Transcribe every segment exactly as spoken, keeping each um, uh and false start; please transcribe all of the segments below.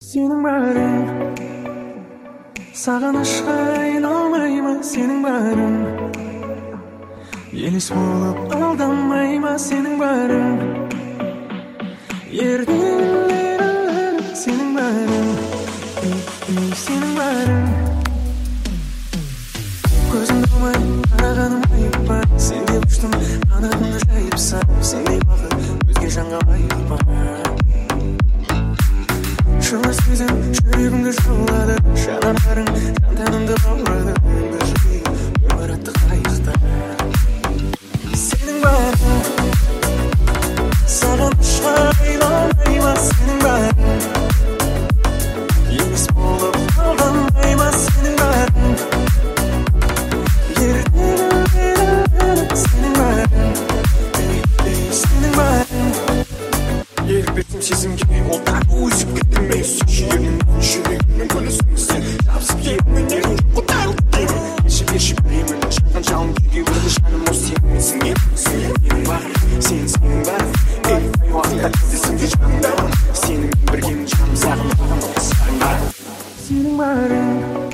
Сенің барың сағынышқа айналмай ма, сенің барың елес болып алдамай ма, сенің барың ертеңдері сенің барың, сенің барың көзімді алмай қарағаным айып па, сендей ұштым қанатымды жайып салып, сендей бақыт өзге жанға лайық па. Жылы сезім жүрегімді жаулады, жанарың жан тәнімді баурады, өмір жүрейін өмір атты қайықта. Сенің барың сағынышқа айналмай ма, сенің барың елес болып алдамай ма, сенің барың ертеңдері сенің барың, сенің барың ерік бердім сезімге, ол тағы өсіп кетті ме, сүйегімнен жүрегімнен көлесің сен жабысып ерімнен ерін жоқ қотайлық деймін, еші берші біремін жанған жалын күйге өрді жаным, ол сенсің менің барым, сен сенің барым, ей қай уақытта кездесімде жанымдамын, сенімен біргемін жаным сағынбағым, сағым барым. Сенің барың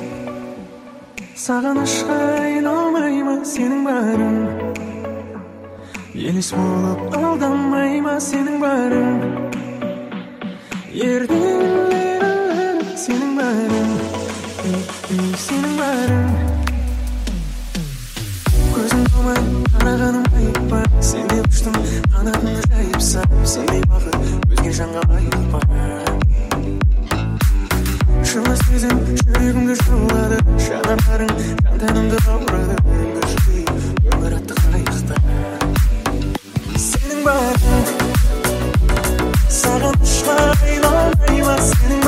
сағынышқа айналмай ма, сенің барың елес болып алдамай ма, сенің барың ертеңдері сенің барың, сенің барың көзімді алмай қарағаным айып па, сендей ұштым қанатымды жайып салып, сендей бақыт өзге жанға лайық па. Жылы сезім жүрегімді жаулады, жанарың жан тәнімді баурады, өмір жүрейін өмір атты қайықта. Сенің барың сағынышқа айналмай ма, сенің